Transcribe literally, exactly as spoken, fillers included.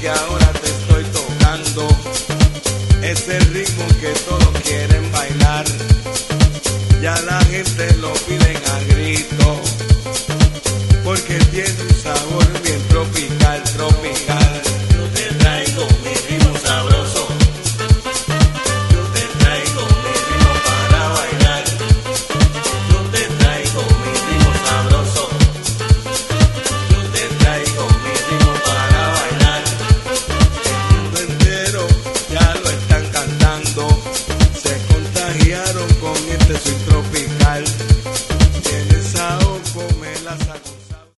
que ahora te estoy tocando es el ritmo que todos quieren bailar. Ya la gente lo piden a grito porque tiene un sabor bien tropical.